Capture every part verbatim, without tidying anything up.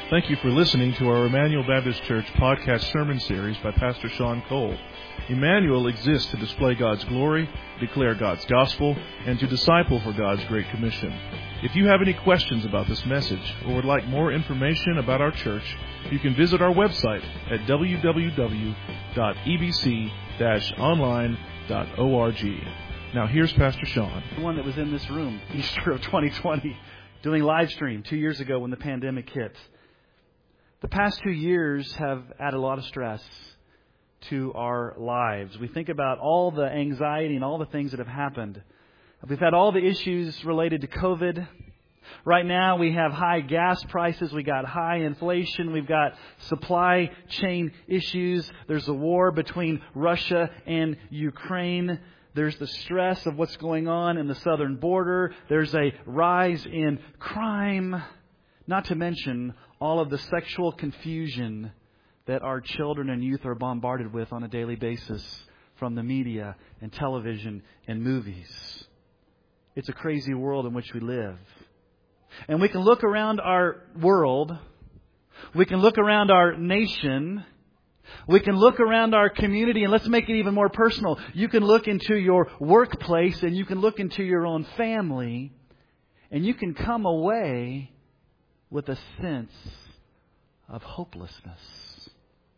Thank you for listening to our Emmanuel Baptist Church podcast sermon series by Pastor Sean Cole. Emmanuel exists to display God's glory, declare God's gospel, and to disciple for God's Great Commission. If you have any questions about this message or would like more information about our church, you can visit our website at w w w dot e b c dash online dot org. Now here's Pastor Sean. The one that was in this room, Easter of twenty twenty, doing live stream two years ago when the pandemic hit. The past two years have added a lot of stress to our lives. We think about all the anxiety and all the things that have happened. We've had all the issues related to COVID. Right now we have high gas prices. We got high inflation. We've got supply chain issues. There's a war between Russia and Ukraine. There's the stress of what's going on in the southern border. There's a rise in crime. Not to mention all of the sexual confusion that our children and youth are bombarded with on a daily basis from the media and television and movies. It's a crazy world in which we live. And we can look around our world. We can look around our nation. We can look around our community, and let's make it even more personal. You can look into your workplace and you can look into your own family, and you can come away with a sense of hopelessness.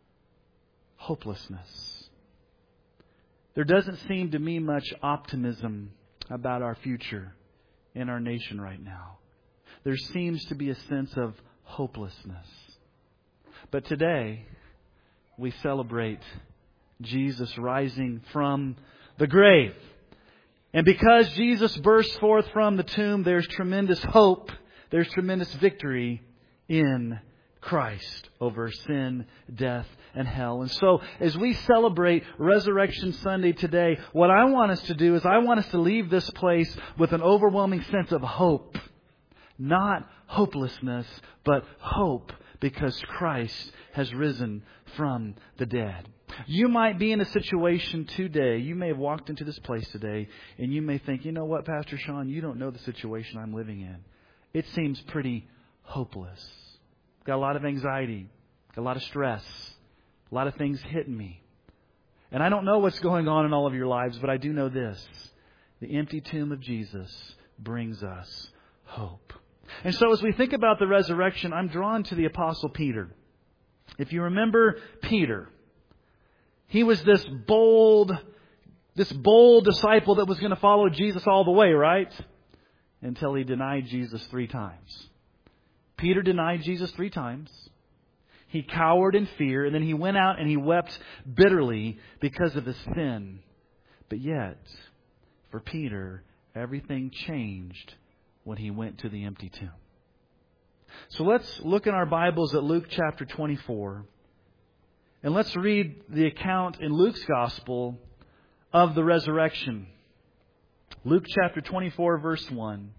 Hopelessness. There doesn't seem to me much optimism about our future in our nation right now. There seems to be a sense of hopelessness. But today, we celebrate Jesus rising from the grave. And because Jesus burst forth from the tomb, there's tremendous hope. There's tremendous victory in Christ over sin, death, and hell. And so as we celebrate Resurrection Sunday today, what I want us to do is I want us to leave this place with an overwhelming sense of hope. Not hopelessness, but hope, because Christ has risen from the dead. You might be in a situation today. You may have walked into this place today and you may think, you know what, Pastor Sean, you don't know the situation I'm living in. It seems pretty hopeless. Got a lot of anxiety, got a lot of stress, a lot of things hitting me. And I don't know what's going on in all of your lives, but I do know this. The empty tomb of Jesus brings us hope. And so as we think about the resurrection, I'm drawn to the Apostle Peter. If you remember Peter, he was this bold, this bold disciple that was going to follow Jesus all the way, right? Until he denied Jesus three times. Peter denied Jesus three times. He cowered in fear, and then he went out and he wept bitterly because of his sin. But yet, for Peter, everything changed when he went to the empty tomb. So let's look in our Bibles at Luke chapter twenty-four. And let's read the account in Luke's Gospel of the resurrection. Luke chapter twenty-four, verse one.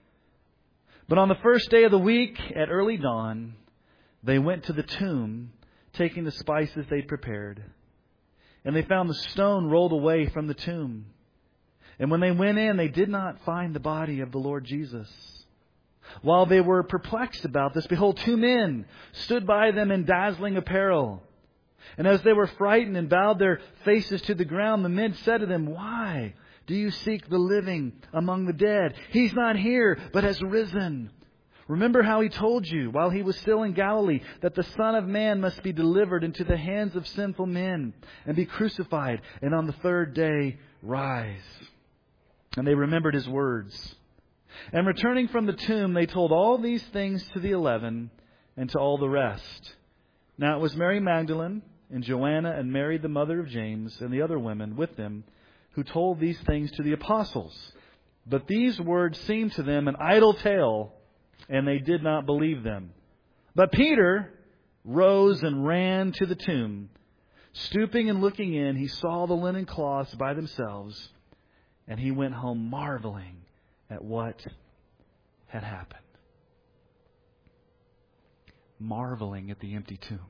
But on the first day of the week, at early dawn, they went to the tomb, taking the spices they'd prepared. And they found the stone rolled away from the tomb. And when they went in, they did not find the body of the Lord Jesus. While they were perplexed about this, behold, two men stood by them in dazzling apparel. And as they were frightened and bowed their faces to the ground, the men said to them, "Why do you seek the living among the dead? He's not here, but has risen. Remember how He told you while He was still in Galilee that the Son of Man must be delivered into the hands of sinful men and be crucified, and on the third day rise." And they remembered His words. And returning from the tomb, they told all these things to the eleven and to all the rest. Now it was Mary Magdalene and Joanna and Mary the mother of James and the other women with them who told these things to the apostles. But these words seemed to them an idle tale, and they did not believe them. But Peter rose and ran to the tomb. Stooping and looking in, he saw the linen cloths by themselves, and he went home marveling at what had happened. Marveling at the empty tomb.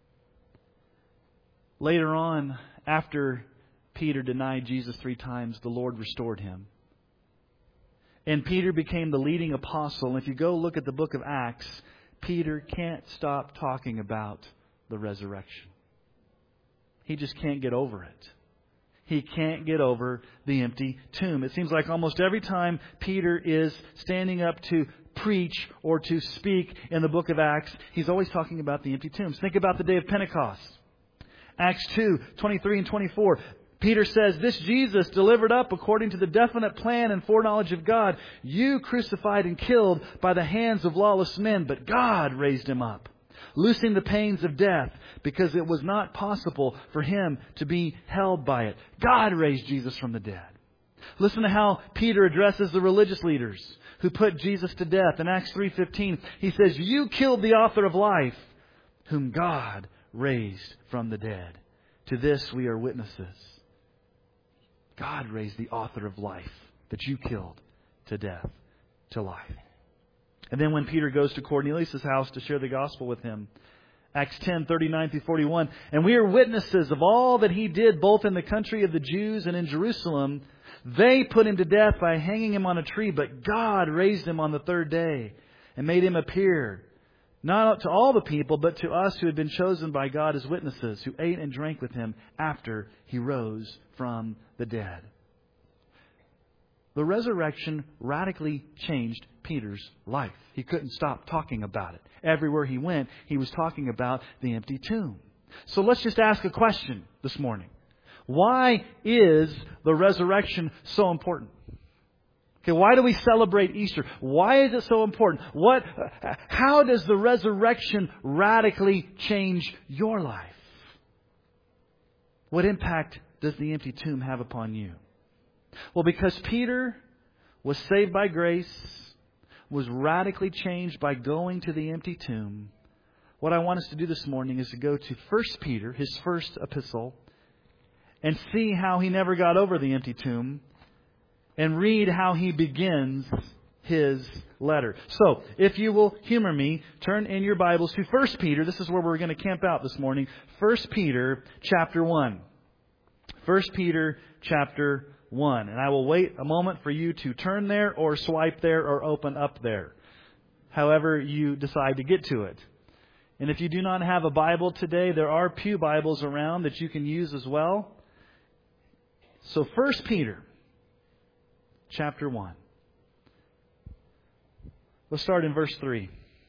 Later on, after Peter denied Jesus three times, the Lord restored him. And Peter became the leading apostle. And if you go look at the book of Acts, Peter can't stop talking about the resurrection. He just can't get over it. He can't get over the empty tomb. It seems like almost every time Peter is standing up to preach or to speak in the book of Acts, he's always talking about the empty tombs. Think about the day of Pentecost. Acts two, twenty-three and twenty-four. Peter says, "This Jesus, delivered up according to the definite plan and foreknowledge of God, you crucified and killed by the hands of lawless men, but God raised Him up, loosing the pains of death, because it was not possible for Him to be held by it." God raised Jesus from the dead. Listen to how Peter addresses the religious leaders who put Jesus to death. In Acts three fifteen, he says, "You killed the author of life, whom God raised from the dead. To this we are witnesses." God raised the author of life that you killed to death, to life. And then when Peter goes to Cornelius' house to share the gospel with him, Acts ten, thirty-nine through forty-one, "And we are witnesses of all that he did both in the country of the Jews and in Jerusalem. They put him to death by hanging him on a tree, but God raised him on the third day and made him appear, not to all the people, but to us who had been chosen by God as witnesses, who ate and drank with him after he rose from the dead." The resurrection radically changed Peter's life. He couldn't stop talking about it. Everywhere he went, he was talking about the empty tomb. So let's just ask a question this morning. Why is the resurrection so important? Okay, why do we celebrate Easter? Why is it so important? What, how does the resurrection radically change your life? What impact does the empty tomb have upon you? Well, because Peter was saved by grace, was radically changed by going to the empty tomb, what I want us to do this morning is to go to First Peter, his first epistle, and see how he never got over the empty tomb, and read how he begins his letter. So, if you will humor me, turn in your Bibles to First Peter. This is where we're going to camp out this morning. First Peter chapter one. First Peter chapter one. And I will wait a moment for you to turn there or swipe there or open up there, however you decide to get to it. And if you do not have a Bible today, there are pew Bibles around that you can use as well. So First Peter chapter one. Let's start in verse three.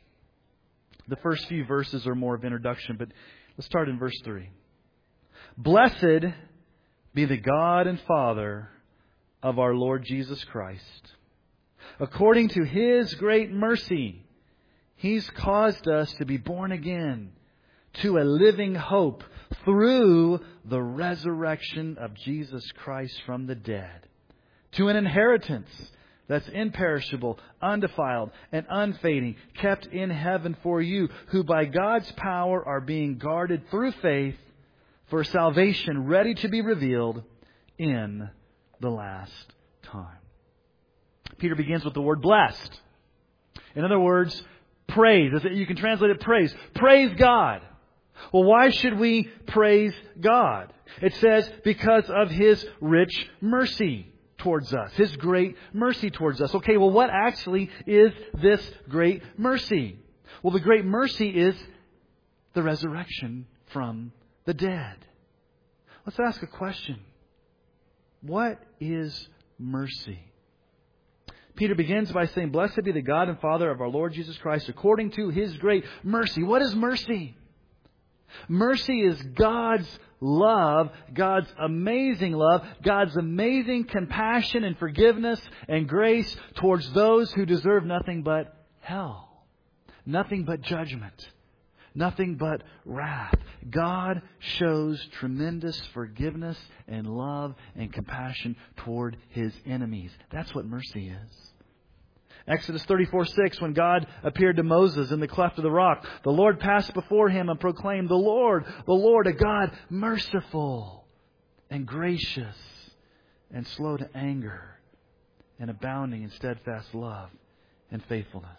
The first few verses are more of introduction, but let's start in verse three. "Blessed be the God and Father of our Lord Jesus Christ. According to His great mercy, He's caused us to be born again to a living hope through the resurrection of Jesus Christ from the dead, to an inheritance that's imperishable, undefiled, and unfading, kept in heaven for you, who by God's power are being guarded through faith for salvation ready to be revealed in the last time." Peter begins with the word blessed. In other words, praise. You can translate it praise. Praise God. Well, why should we praise God? It says because of His rich mercy towards us. His great mercy towards us. Okay, well, what actually is this great mercy? Well, the great mercy is the resurrection from the dead. Let's ask a question. What is mercy? Peter begins by saying, "Blessed be the God and Father of our Lord Jesus Christ, according to His great mercy." What is mercy? Mercy is God's love, God's amazing love, God's amazing compassion and forgiveness and grace towards those who deserve nothing but hell, nothing but judgment, nothing but wrath. God shows tremendous forgiveness and love and compassion toward His enemies. That's what mercy is. Exodus thirty-four six, when God appeared to Moses in the cleft of the rock, the Lord passed before him and proclaimed, "The Lord, the Lord, a God merciful and gracious and slow to anger and abounding in steadfast love and faithfulness."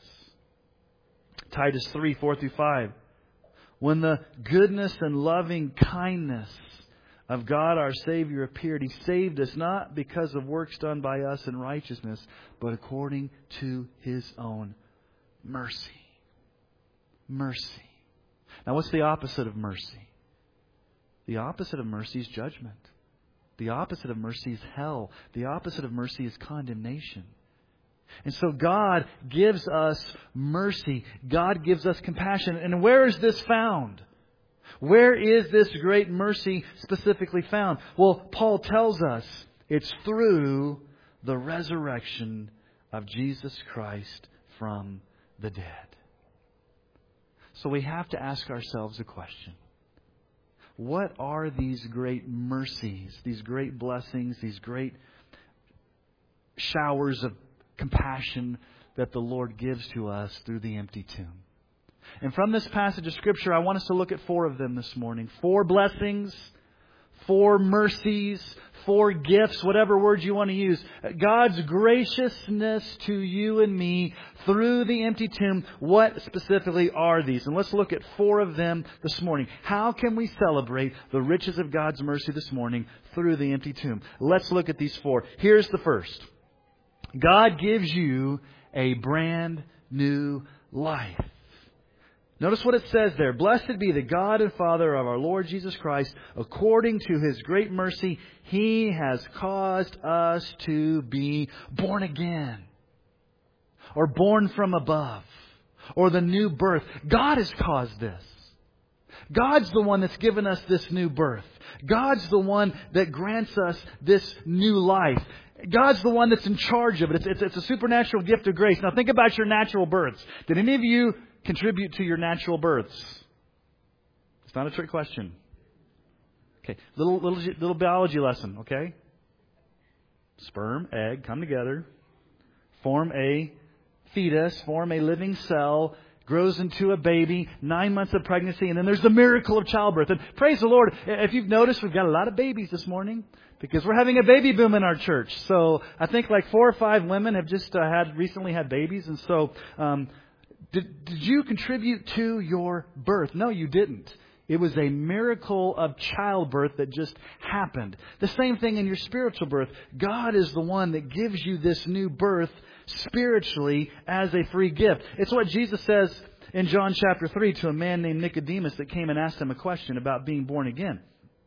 Titus three four through five, when the goodness and loving kindness of God our Savior appeared, He saved us not because of works done by us in righteousness, but according to His own mercy. mercy. Now, what's the opposite of mercy? The opposite of mercy is judgment. The opposite of mercy is hell. The opposite of mercy is condemnation. And so God gives us mercy. God gives us compassion. And where is this found? Where is this great mercy specifically found? Well, Paul tells us it's through the resurrection of Jesus Christ from the dead. So we have to ask ourselves a question. What are these great mercies, these great blessings, these great showers of compassion that the Lord gives to us through the empty tomb? And from this passage of Scripture, I want us to look at four of them this morning. Four blessings, four mercies, four gifts, whatever words you want to use. God's graciousness to you and me through the empty tomb. What specifically are these? And let's look at four of them this morning. How can we celebrate the riches of God's mercy this morning through the empty tomb? Let's look at these four. Here's the first. God gives you a brand new life. Notice what it says there. Blessed be the God and Father of our Lord Jesus Christ. According to His great mercy, He has caused us to be born again. Or born from above. Or the new birth. God has caused this. God's the one that's given us this new birth. God's the one that grants us this new life. God's the one that's in charge of it. It's, it's, it's a supernatural gift of grace. Now think about your natural births. Did any of you contribute to your natural births? It's not a trick question. Okay, little little little biology lesson. Okay, sperm, egg come together, form a fetus, form a living cell, grows into a baby, nine months of pregnancy, and then there's the miracle of childbirth. And praise the Lord, if you've noticed, we've got a lot of babies this morning because we're having a baby boom in our church. So I think like four or five women have just uh, had recently had babies, and so. Um, Did, did you contribute to your birth? No, you didn't. It was a miracle of childbirth that just happened. The same thing in your spiritual birth. God is the one that gives you this new birth spiritually as a free gift. It's what Jesus says in John chapter three to a man named Nicodemus that came and asked him a question about being born again.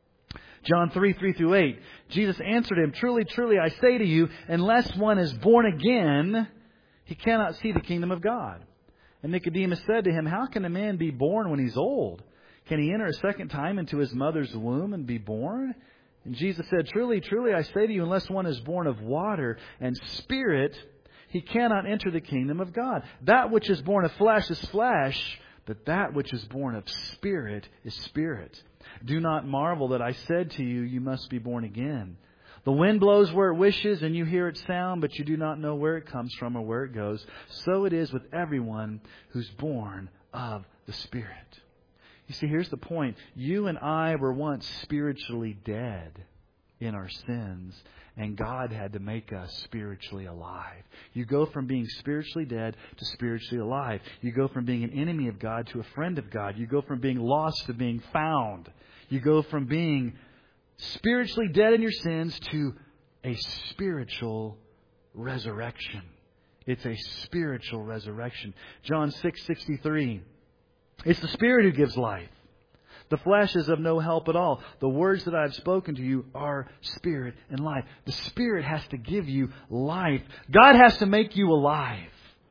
John three, three through eight. Jesus answered him, Truly, truly, I say to you, unless one is born again, he cannot see the kingdom of God. And Nicodemus said to him, How can a man be born when he's old? Can he enter a second time into his mother's womb and be born? And Jesus said, Truly, truly, I say to you, unless one is born of water and spirit, he cannot enter the kingdom of God. That which is born of flesh is flesh, but that which is born of spirit is spirit. Do not marvel that I said to you, you must be born again. The wind blows where it wishes, and you hear its sound, but you do not know where it comes from or where it goes. So it is with everyone who's born of the Spirit. You see, here's the point. You and I were once spiritually dead in our sins, and God had to make us spiritually alive. You go from being spiritually dead to spiritually alive. You go from being an enemy of God to a friend of God. You go from being lost to being found. You go from being spiritually dead in your sins to a spiritual resurrection. It's a spiritual resurrection. John six sixty-three. It's the Spirit who gives life. The flesh is of no help at all. The words that I have spoken to you are spirit and life. The Spirit has to give you life. God has to make you alive.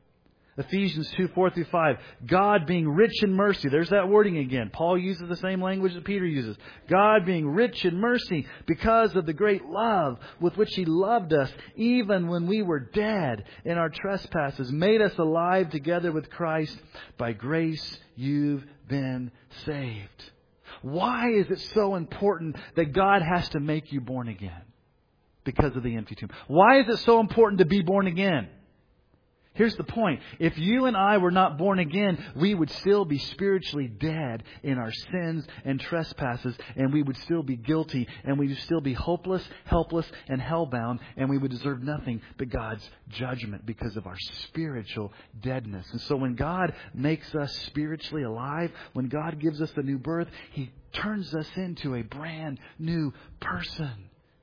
Ephesians two, four through five. God being rich in mercy. There's that wording again. Paul uses the same language that Peter uses. God being rich in mercy because of the great love with which He loved us, even when we were dead in our trespasses, made us alive together with Christ. By grace you've been saved. Why is it so important that God has to make you born again? Because of the empty tomb. Why is it so important to be born again? Here's the point. If you and I were not born again, we would still be spiritually dead in our sins and trespasses, and we would still be guilty, and we would still be hopeless, helpless, and hellbound, and we would deserve nothing but God's judgment because of our spiritual deadness. And so when God makes us spiritually alive, when God gives us the new birth, He turns us into a brand new person,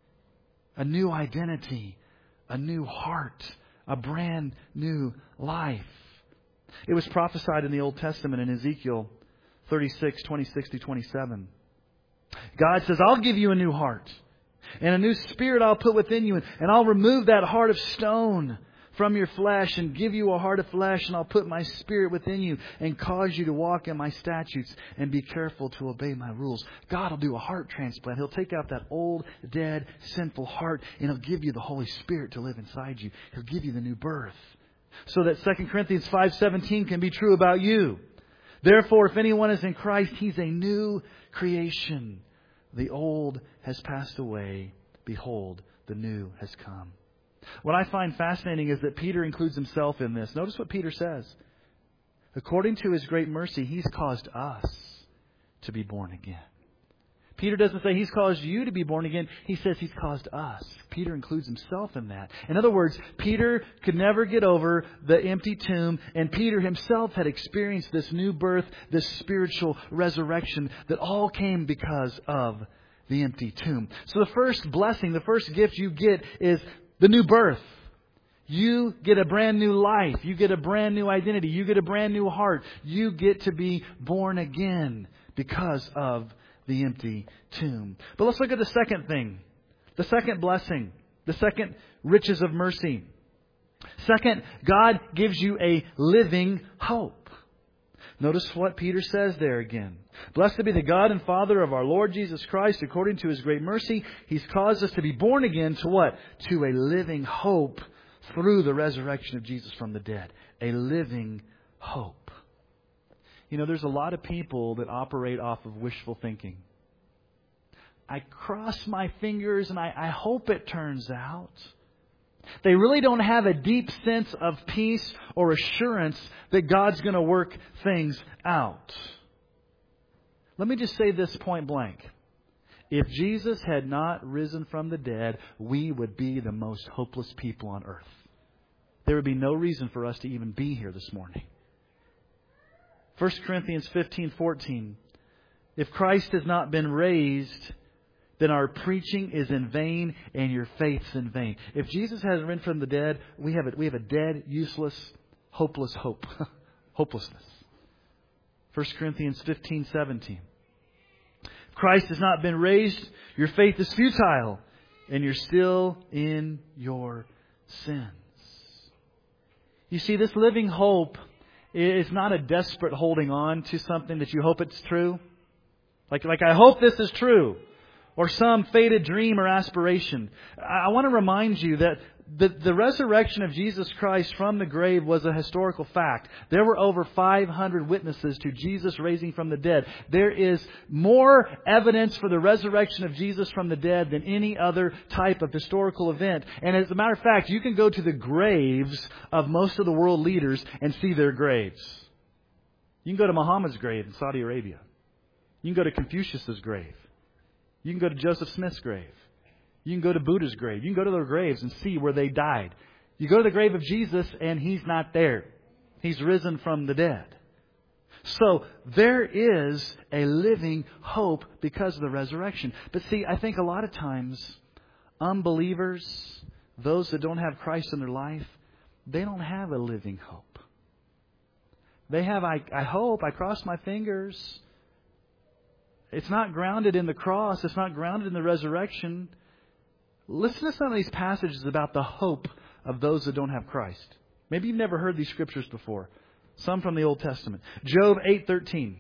a new identity, a new heart, a brand new life. It was prophesied in the Old Testament in Ezekiel thirty-six, twenty-six to twenty-seven. God says, I'll give you a new heart, and a new spirit I'll put within you, and I'll remove that heart of stone from your flesh and give you a heart of flesh, and I'll put my spirit within you and cause you to walk in my statutes and be careful to obey my rules. God will do a heart transplant. He'll take out that old, dead, sinful heart, and He'll give you the Holy Spirit to live inside you. He'll give you the new birth. So that Second Corinthians five seventeen can be true about you. Therefore, if anyone is in Christ, he's a new creation. The old has passed away. Behold, the new has come. What I find fascinating is that Peter includes himself in this. Notice what Peter says. According to His great mercy, He's caused us to be born again. Peter doesn't say He's caused you to be born again. He says He's caused us. Peter includes himself in that. In other words, Peter could never get over the empty tomb, and Peter himself had experienced this new birth, this spiritual resurrection that all came because of the empty tomb. So the first blessing, the first gift you get is the new birth. You get a brand new life. You get a brand new identity. You get a brand new heart. You get to be born again because of the empty tomb. But let's look at the second thing. The second blessing. The second riches of mercy. Second, God gives you a living hope. Notice what Peter says there again. Blessed be the God and Father of our Lord Jesus Christ. According to His great mercy, He's caused us to be born again to what? To a living hope through the resurrection of Jesus from the dead. A living hope. You know, there's a lot of people that operate off of wishful thinking. I cross my fingers and I, I hope it turns out. They really don't have a deep sense of peace or assurance that God's going to work things out. Let me just say this point blank. If Jesus had not risen from the dead, we would be the most hopeless people on earth. There would be no reason for us to even be here this morning. First Corinthians fifteen fourteen. If Christ has not been raised, then our preaching is in vain and your faith's in vain. If Jesus hasn't risen from the dead, we have a, we have a dead, useless, hopeless hope. Hopelessness. First Corinthians fifteen seventeen. If Christ has not been raised, your faith is futile and you're still in your sins. You see, this living hope is not a desperate holding on to something that you hope it's true. Like, like I hope this is true. Or some faded dream or aspiration. I want to remind you that the, the resurrection of Jesus Christ from the grave was a historical fact. There were over five hundred witnesses to Jesus raising from the dead. There is more evidence for the resurrection of Jesus from the dead than any other type of historical event. And as a matter of fact, you can go to the graves of most of the world leaders and see their graves. You can go to Muhammad's grave in Saudi Arabia. You can go to Confucius's grave. You can go to Joseph Smith's grave. You can go to Buddha's grave. You can go to their graves and see where they died. You go to the grave of Jesus and He's not there. He's risen from the dead. So there is a living hope because of the resurrection. But see, I think a lot of times unbelievers, those that don't have Christ in their life, they don't have a living hope. They have, I, I hope, I cross my fingers. It's not grounded in the cross. It's not grounded in the resurrection. Listen to some of these passages about the hope of those that don't have Christ. Maybe you've never heard these scriptures before. Some from the Old Testament. Job eight thirteen.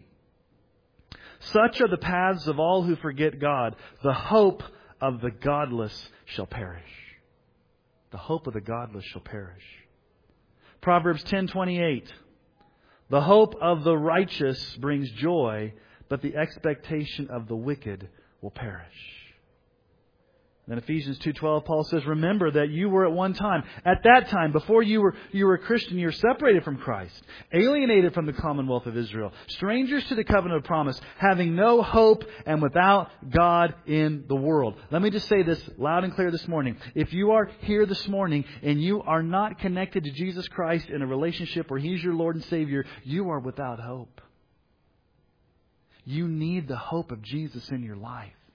Such are the paths of all who forget God. The hope of the godless shall perish. The hope of the godless shall perish. Proverbs ten twenty-eight. The hope of the righteous brings joy, but the expectation of the wicked will perish. Then Ephesians two twelve, Paul says, remember that you were at one time, at that time, before you were you were a Christian, you were separated from Christ, alienated from the commonwealth of Israel, strangers to the covenant of promise, having no hope and without God in the world. Let me just say this loud and clear this morning. If you are here this morning and you are not connected to Jesus Christ in a relationship where He's your Lord and Savior, you are without hope. You need the hope of Jesus in your life.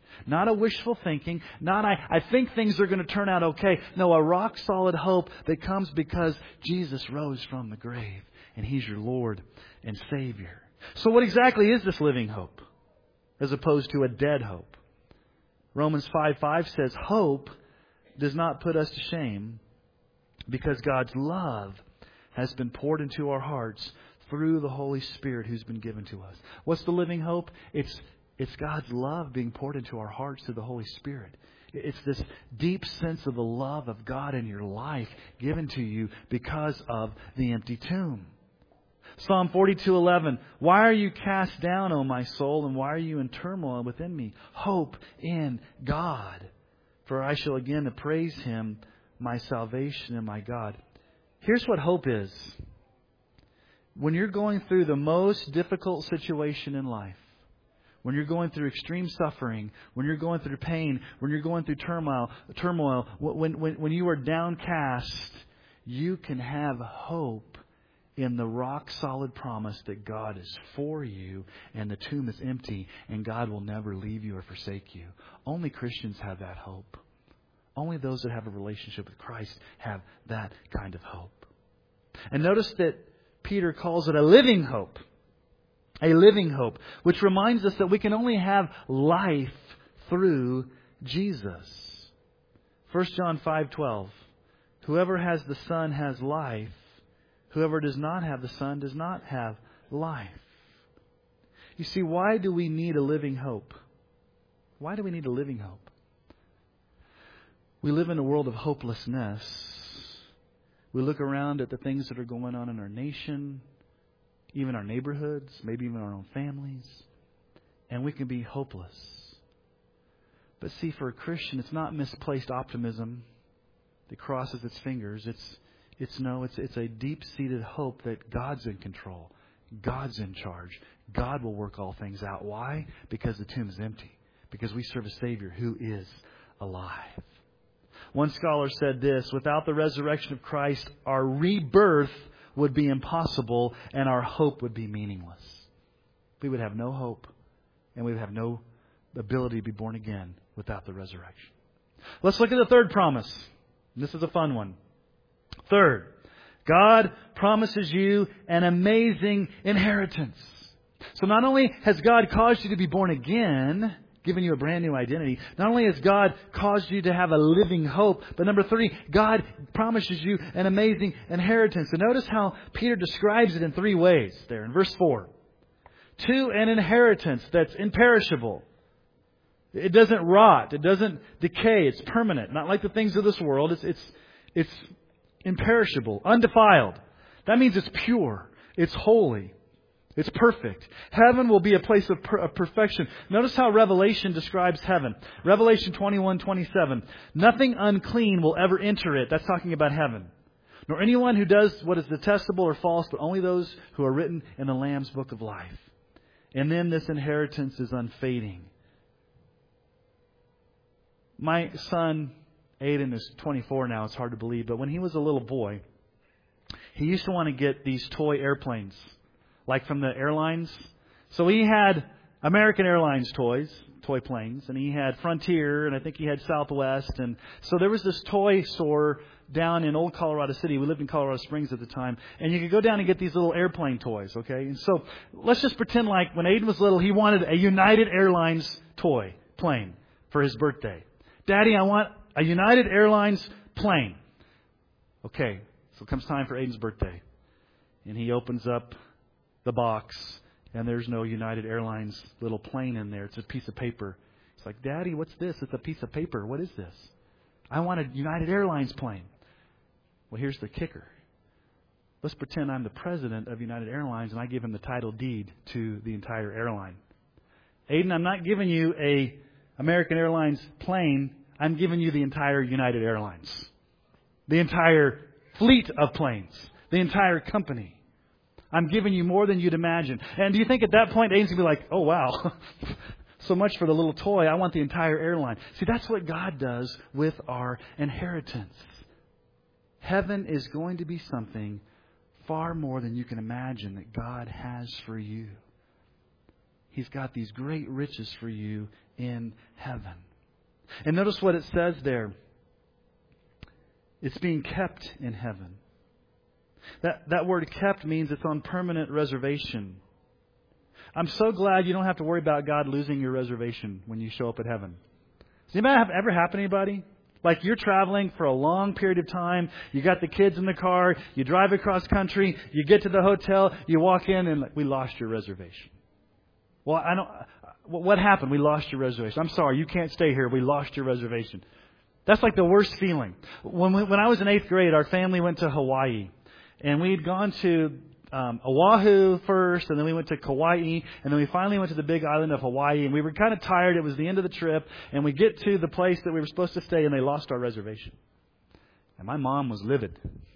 Not a wishful thinking. Not I, I think things are going to turn out okay. No, a rock solid hope that comes because Jesus rose from the grave and He's your Lord and Savior. So what exactly is this living hope as opposed to a dead hope? Romans five five says, hope does not put us to shame because God's love has been poured into our hearts through the Holy Spirit who's been given to us. What's the living hope? It's It's God's love being poured into our hearts through the Holy Spirit. It's this deep sense of the love of God in your life given to you because of the empty tomb. Psalm forty-two eleven. Why are you cast down, O my soul, and why are you in turmoil within me? Hope in God, for I shall again praise Him, my salvation and my God. Here's what hope is. When you're going through the most difficult situation in life, when you're going through extreme suffering, when you're going through pain, when you're going through turmoil, turmoil, when, when, when you are downcast, you can have hope in the rock-solid promise that God is for you and the tomb is empty and God will never leave you or forsake you. Only Christians have that hope. Only those that have a relationship with Christ have that kind of hope. And notice that Peter calls it a living hope. A living hope, which reminds us that we can only have life through Jesus. First John five twelve. Whoever has the Son has life. Whoever does not have the Son does not have life. You see, why do we need a living hope? Why do we need a living hope? We live in a world of hopelessness. We look around at the things that are going on in our nation, even our neighborhoods, maybe even our own families, and we can be hopeless. But see, for a Christian, it's not misplaced optimism that crosses its fingers. It's it's no, it's it's a deep-seated hope that God's in control. God's in charge. God will work all things out. Why? Because the tomb is empty. Because we serve a Savior who is alive. One scholar said this, without the resurrection of Christ, our rebirth would be impossible and our hope would be meaningless. We would have no hope and we would have no ability to be born again without the resurrection. Let's look at the third promise. This is a fun one. Third, God promises you an amazing inheritance. So not only has God caused you to be born again, given you a brand new identity, not only has God caused you to have a living hope, but number three, God promises you an amazing inheritance. And notice how Peter describes it in three ways there in verse four. To an inheritance that's imperishable. It doesn't rot. It doesn't decay. It's permanent. Not like the things of this world. It's, it's, it's imperishable, undefiled. That means it's pure. It's holy. It's perfect. Heaven will be a place of, per- of perfection. Notice how Revelation describes heaven. Revelation twenty-one twenty-seven. Nothing unclean will ever enter it. That's talking about heaven. Nor anyone who does what is detestable or false, but only those who are written in the Lamb's book of life. And then this inheritance is unfading. My son, Aiden, is twenty-four now. It's hard to believe. But when he was a little boy, he used to want to get these toy airplanes. Like from the airlines. So he had American Airlines toys, toy planes, and he had Frontier, and I think he had Southwest. And so there was this toy store down in Old Colorado City. We lived in Colorado Springs at the time. And you could go down and get these little airplane toys, okay? And so let's just pretend like when Aiden was little, he wanted a United Airlines toy plane for his birthday. Daddy, I want a United Airlines plane. Okay, so it comes time for Aiden's birthday. And he opens up the box, and there's no United Airlines little plane in there. It's a piece of paper. It's like, Daddy, what's this? It's a piece of paper. What is this? I want a United Airlines plane. Well, here's the kicker. Let's pretend I'm the president of United Airlines, and I give him the title deed to the entire airline. Aiden, I'm not giving you a American Airlines plane. I'm giving you the entire United Airlines. The entire fleet of planes. The entire company. I'm giving you more than you'd imagine. And do you think at that point Aiden's going to be like, oh, wow, so much for the little toy. I want the entire airline. See, that's what God does with our inheritance. Heaven is going to be something far more than you can imagine that God has for you. He's got these great riches for you in heaven. And notice what it says there. It's being kept in heaven. That, that word kept means it's on permanent reservation. I'm so glad you don't have to worry about God losing your reservation when you show up at heaven. Does anybody have ever happen to anybody? Like you're traveling for a long period of time. You got the kids in the car. You drive across country. You get to the hotel. You walk in and we lost your reservation. Well, I don't. What happened? We lost your reservation. I'm sorry, you can't stay here. We lost your reservation. That's like the worst feeling. When we, when I was in eighth grade, our family went to Hawaii, and we'd gone to um, Oahu first, and then we went to Kauai, and then we finally went to the big island of Hawaii. And we were kind of tired. It was the end of the trip, and we get to the place that we were supposed to stay, and they lost our reservation. And my mom was livid,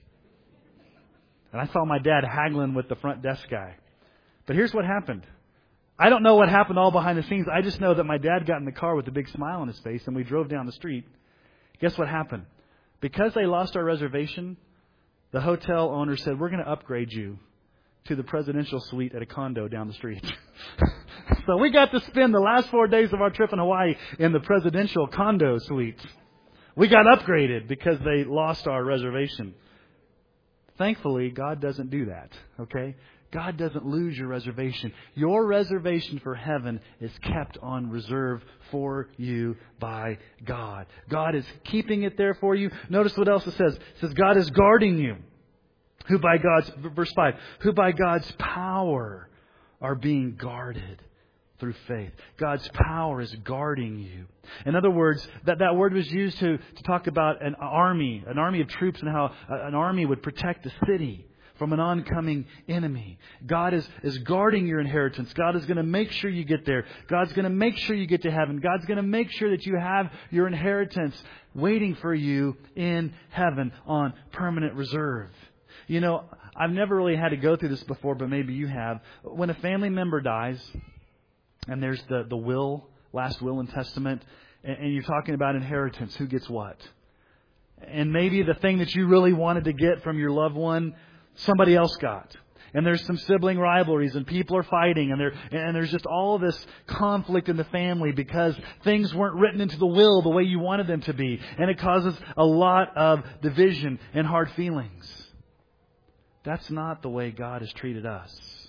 and I saw my dad haggling with the front desk guy. But here's what happened. I don't know what happened all behind the scenes. I just know that my dad got in the car with a big smile on his face, and we drove down the street. Guess what happened? Because they lost our reservation, the hotel owner said, we're going to upgrade you to the presidential suite at a condo down the street. So we got to spend the last four days of our trip in Hawaii in the presidential condo suite. We got upgraded because they lost our reservation. Thankfully, God doesn't do that, okay? God doesn't lose your reservation. Your reservation for heaven is kept on reserve for you by God. God is keeping it there for you. Notice what else it says. It says God is guarding you. Who by God's, verse five, who by God's power are being guarded through faith. God's power is guarding you. In other words, that, that word was used to, to talk about an army, an army of troops, and how an army would protect a city from an oncoming enemy. God is, is guarding your inheritance. God is going to make sure you get there. God's going to make sure you get to heaven. God's going to make sure that you have your inheritance waiting for you in heaven on permanent reserve. You know, I've never really had to go through this before, but maybe you have. When a family member dies, and there's the, the will, last will and testament, and, and you're talking about inheritance, who gets what? And maybe the thing that you really wanted to get from your loved one, somebody else got. And there's some sibling rivalries and people are fighting and there and there's just all this conflict in the family because things weren't written into the will the way you wanted them to be. And it causes a lot of division and hard feelings. That's not the way God has treated us.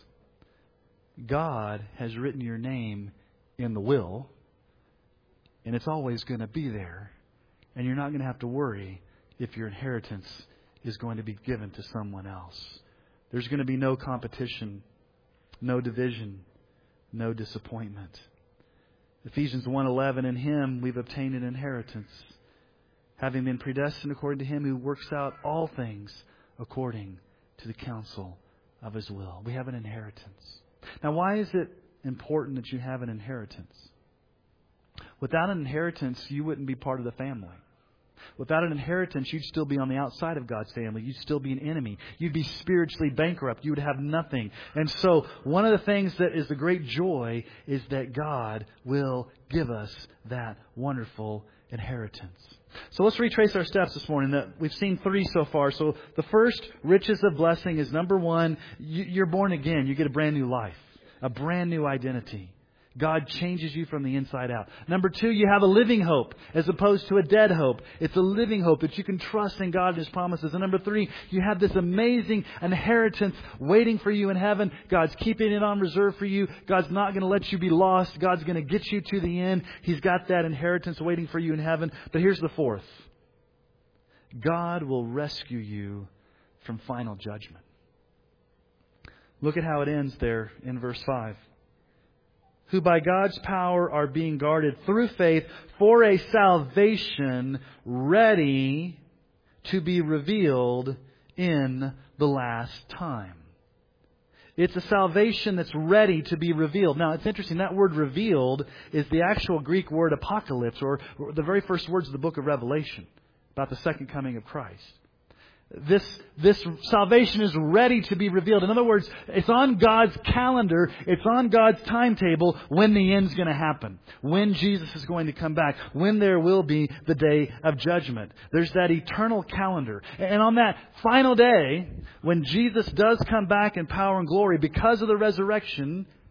God has written your name in the will, and it's always going to be there. And you're not going to have to worry if your inheritance is going to be given to someone else. There's going to be no competition, no division, no disappointment. Ephesians one eleven, in Him we've obtained an inheritance, having been predestined according to Him who works out all things according to the counsel of His will. We have an inheritance. Now, why is it important that you have an inheritance? Without an inheritance, you wouldn't be part of the family. Without an inheritance, you'd still be on the outside of God's family. You'd still be an enemy. You'd be spiritually bankrupt. You would have nothing. And so one of the things that is the great joy is that God will give us that wonderful inheritance. So let's retrace our steps this morning. We've seen three so far. So the first, riches of blessing, is number one, you're born again. You get a brand new life, a brand new identity. God changes you from the inside out. Number two, you have a living hope as opposed to a dead hope. It's a living hope that you can trust in God and His promises. And number three, you have this amazing inheritance waiting for you in heaven. God's keeping it on reserve for you. God's not going to let you be lost. God's going to get you to the end. He's got that inheritance waiting for you in heaven. But here's the fourth. God will rescue you from final judgment. Look at how it ends there in verse five. Who by God's power are being guarded through faith for a salvation ready to be revealed in the last time. It's a salvation that's ready to be revealed. Now, it's interesting. That word revealed is the actual Greek word apocalypse, or the very first words of the book of Revelation about the second coming of Christ. This, this salvation is ready to be revealed. In other words, it's on God's calendar. It's on God's timetable when the end's going to happen. When Jesus is going to come back. When there will be the day of judgment. There's that eternal calendar. And on that final day, when Jesus does come back in power and glory because of the resurrection,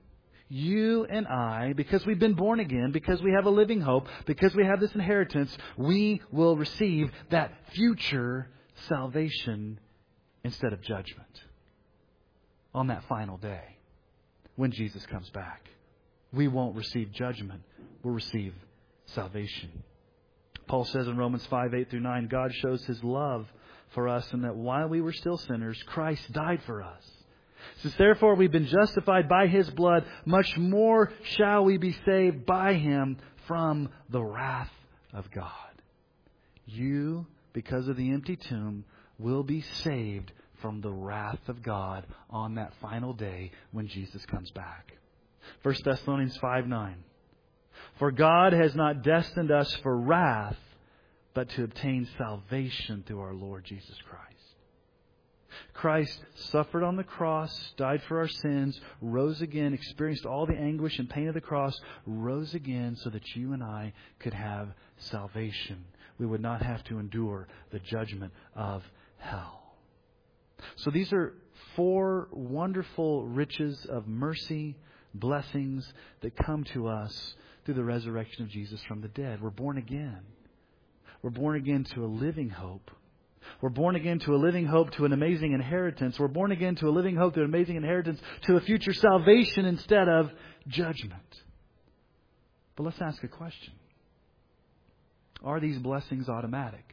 You and I, because we've been born again, because we have a living hope, because we have this inheritance, we will receive that future salvation instead of judgment on that final day when Jesus comes back. We won't receive judgment. We'll receive salvation. Paul says in Romans five, eight through nine, God shows His love for us in that while we were still sinners, Christ died for us. Since therefore we've been justified by His blood, much more shall we be saved by Him from the wrath of God. You, because of the empty tomb, will be saved from the wrath of God on that final day when Jesus comes back. First Thessalonians five nine. For God has not destined us for wrath, but to obtain salvation through our Lord Jesus Christ. Christ suffered on the cross, died for our sins, rose again, experienced all the anguish and pain of the cross, rose again so that you and I could have salvation. We would not have to endure the judgment of hell. So these are four wonderful riches of mercy, blessings that come to us through the resurrection of Jesus from the dead. We're born again. We're born again to a living hope. We're born again to a living hope, to an amazing inheritance. We're born again to a living hope, to an amazing inheritance, to a future salvation instead of judgment. But let's ask a question. Are these blessings automatic?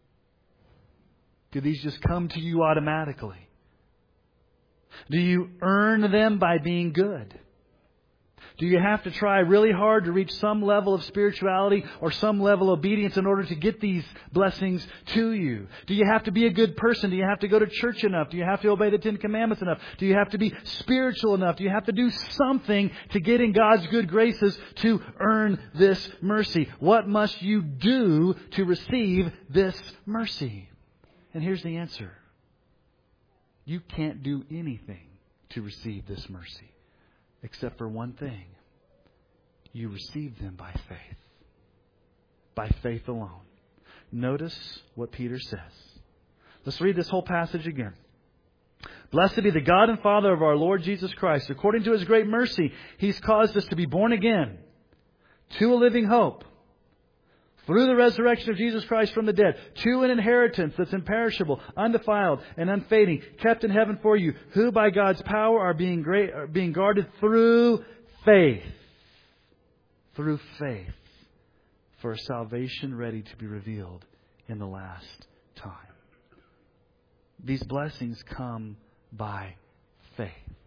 Do these just come to you automatically? Do you earn them by being good? Do you have to try really hard to reach some level of spirituality or some level of obedience in order to get these blessings to you? Do you have to be a good person? Do you have to go to church enough? Do you have to obey the Ten Commandments enough? Do you have to be spiritual enough? Do you have to do something to get in God's good graces to earn this mercy? What must you do to receive this mercy? And here's the answer. You can't do anything to receive this mercy. Except for one thing. You receive them by faith. By faith alone. Notice what Peter says. Let's read this whole passage again. Blessed be the God and Father of our Lord Jesus Christ. According to His great mercy, He's caused us to be born again to a living hope through the resurrection of Jesus Christ from the dead, to an inheritance that's imperishable, undefiled, and unfading, kept in heaven for you, who by God's power are being great, are being guarded through faith. Through faith. For a salvation ready to be revealed in the last time. These blessings come by faith.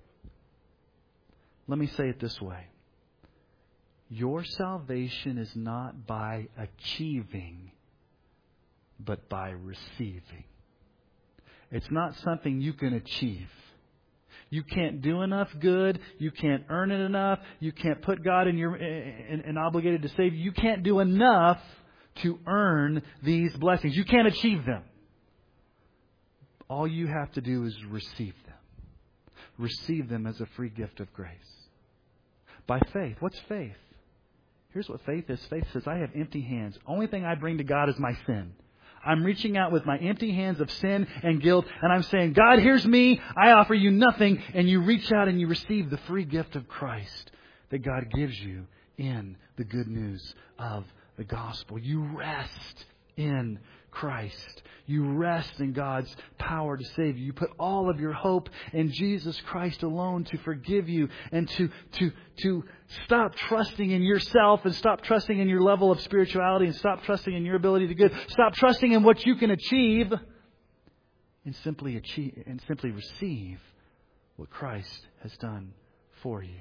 Let me say it this way. Your salvation is not by achieving, but by receiving. It's not something you can achieve. You can't do enough good. You can't earn it enough. You can't put God in your in, in obligated to save you. You can't do enough to earn these blessings. You can't achieve them. All you have to do is receive them. Receive them as a free gift of grace. By faith. What's faith? Here's what faith is. Faith says, I have empty hands. Only thing I bring to God is my sin. I'm reaching out with my empty hands of sin and guilt, and I'm saying, God, here's me. I offer you nothing. And you reach out and you receive the free gift of Christ that God gives you in the good news of the gospel. You rest in Christ. You rest in God's power to save you. You put all of your hope in Jesus Christ alone to forgive you and to, to, to stop trusting in yourself and stop trusting in your level of spirituality and stop trusting in your ability to good. Stop trusting in what you can achieve and simply achieve and simply receive what Christ has done for you.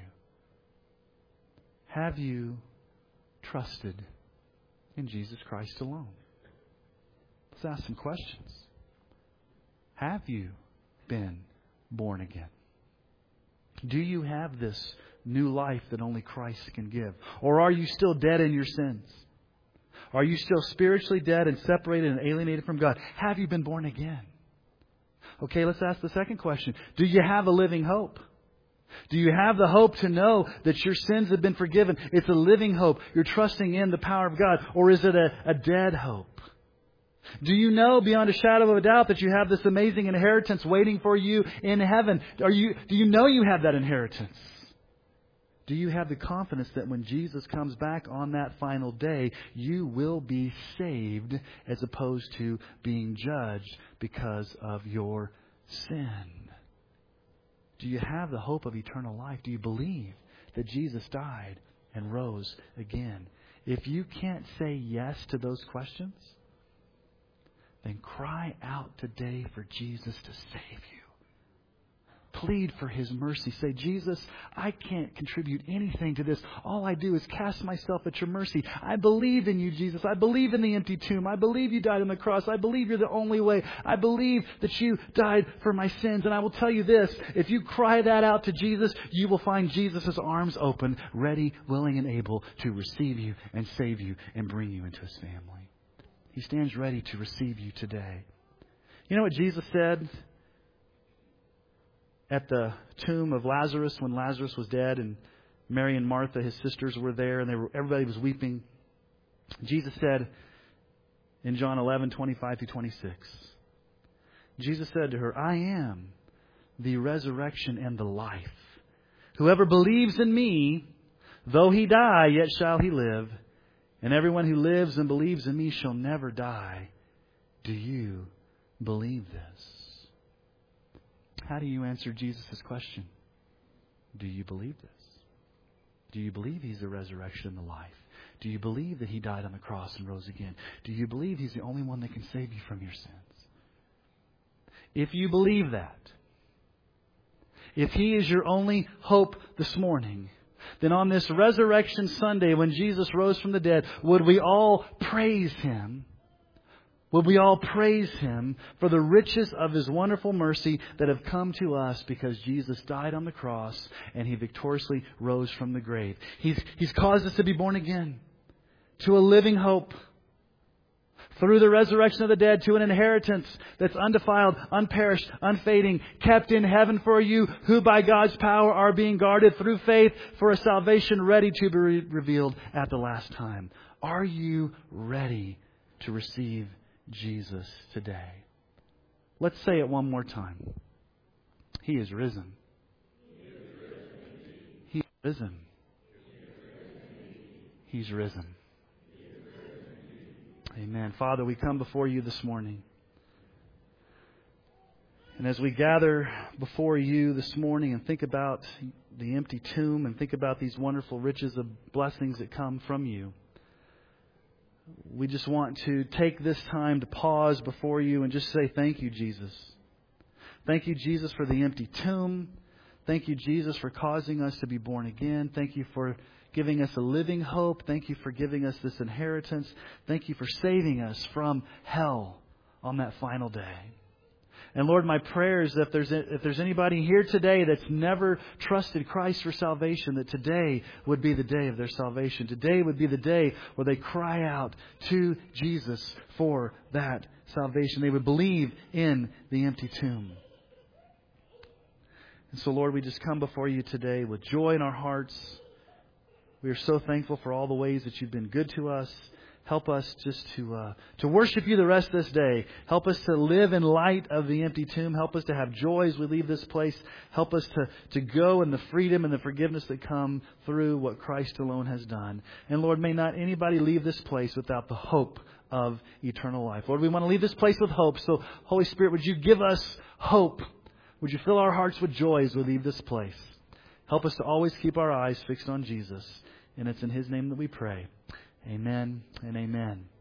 Have you trusted in Jesus Christ alone? Let's ask some questions. Have you been born again? Do you have this new life that only Christ can give? Or are you still dead in your sins? Are you still spiritually dead and separated and alienated from God? Have you been born again? Okay, let's ask the second question. Do you have a living hope? Do you have the hope to know that your sins have been forgiven? It's a living hope. You're trusting in the power of God. Or is it a, a dead hope? Do you know beyond a shadow of a doubt that you have this amazing inheritance waiting for you in heaven? Are you, do you know you have that inheritance? Do you have the confidence that when Jesus comes back on that final day, you will be saved as opposed to being judged because of your sin? Do you have the hope of eternal life? Do you believe that Jesus died and rose again? If you can't say yes to those questions, then cry out today for Jesus to save you. Plead for His mercy. Say, Jesus, I can't contribute anything to this. All I do is cast myself at Your mercy. I believe in You, Jesus. I believe in the empty tomb. I believe You died on the cross. I believe You're the only way. I believe that You died for my sins. And I will tell you this, if you cry that out to Jesus, you will find Jesus' arms open, ready, willing, and able to receive you and save you and bring you into His family. He stands ready to receive you today. You know what Jesus said at the tomb of Lazarus when Lazarus was dead and Mary and Martha, his sisters, were there and they were, everybody was weeping? Jesus said in John eleven, twenty-five through twenty-six, Jesus said to her, I am the resurrection and the life. Whoever believes in Me, though he die, yet shall he live. And everyone who lives and believes in Me shall never die. Do you believe this? How do you answer Jesus' question? Do you believe this? Do you believe He's the resurrection and the life? Do you believe that He died on the cross and rose again? Do you believe He's the only one that can save you from your sins? If you believe that, if He is your only hope this morning, then on this Resurrection Sunday when Jesus rose from the dead, would we all praise Him? Would we all praise Him for the riches of His wonderful mercy that have come to us because Jesus died on the cross and He victoriously rose from the grave. He's, he's caused us to be born again to a living hope through the resurrection of the dead, to an inheritance that's undefiled, unperished, unfading, kept in heaven for you, who by God's power are being guarded through faith for a salvation ready to be re- revealed at the last time. Are you ready to receive Jesus today? Let's say it one more time. He is risen. He is risen. He's risen. Amen. Father, we come before You this morning. And as we gather before You this morning and think about the empty tomb and think about these wonderful riches of blessings that come from You, we just want to take this time to pause before You and just say, thank You, Jesus. Thank You, Jesus, for the empty tomb. Thank You, Jesus, for causing us to be born again. Thank You for giving us a living hope. Thank You for giving us this inheritance. Thank You for saving us from hell on that final day. And Lord, my prayer is that if there's, if there's anybody here today that's never trusted Christ for salvation, that today would be the day of their salvation. Today would be the day where they cry out to Jesus for that salvation. They would believe in the empty tomb. And so, Lord, we just come before You today with joy in our hearts. We are so thankful for all the ways that You've been good to us. Help us just to uh, to worship You the rest of this day. Help us to live in light of the empty tomb. Help us to have joy as we leave this place. Help us to, to go in the freedom and the forgiveness that come through what Christ alone has done. And Lord, may not anybody leave this place without the hope of eternal life. Lord, we want to leave this place with hope. So, Holy Spirit, would You give us hope? Would You fill our hearts with joy as we leave this place? Help us to always keep our eyes fixed on Jesus. And it's in His name that we pray. Amen and amen.